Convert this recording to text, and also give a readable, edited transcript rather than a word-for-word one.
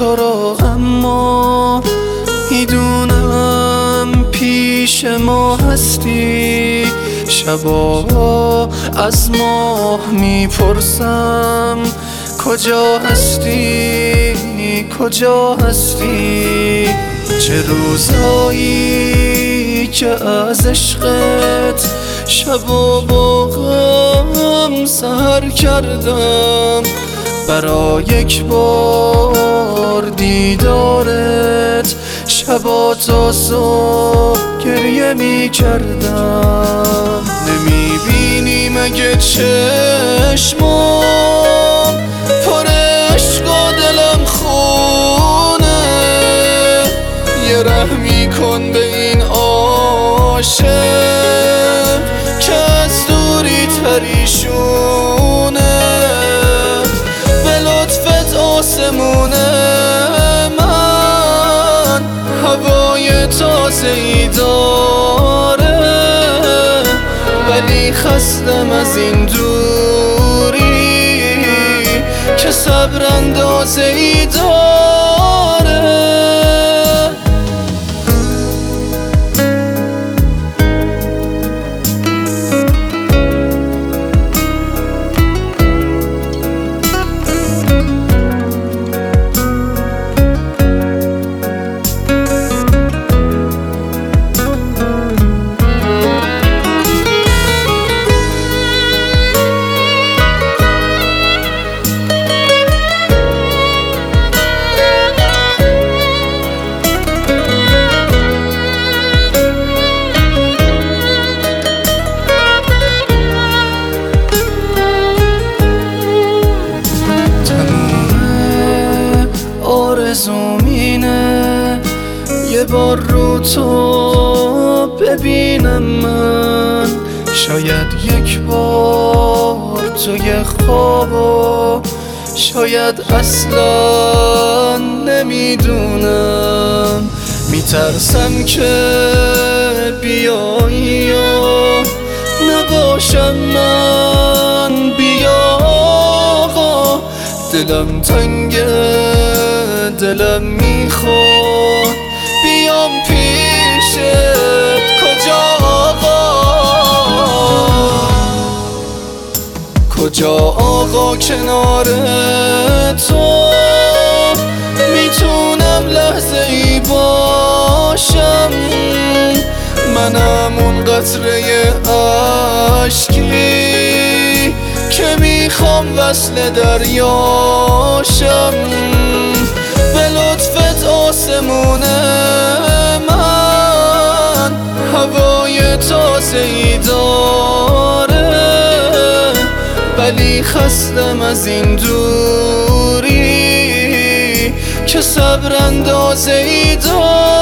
تو رو، اما میدونم پیش ما هستی. شبا از ماه میپرسم کجا هستی، کجا هستی. چه روزایی که از عشقت شب و با غم سحر کردم، برای یک بار دیدارت شبا تا صبح گریه می کردم. نمیبینی مگه چشمام پر عشق و دلم خونه؟ یه رحمی کن به این عاشق که از دوری پریشونه. به لطفت آسمونه من هوای تازه‌ای داره، ولی خستم از این دوری که صبر اندازه‌ای داره. آرزومینه یه بار رو تو ببینم من، شاید یک بار توی خوابو، شاید اصلا نمیدونم. میترسم که بیایی و نباشم من. بیا آقا دلم تنگه، دلم میخواد بیام پیشت. کجا آقا، کجا آقا کنار تو میتونم لحظه ای باشم؟ منم اون قطره عشقی که میخوام وصل دریاشم. به لطفت آسمونه من هوای تازه‌ای داره، ولی خستم از این دوری که صبر اندازه‌ای داره.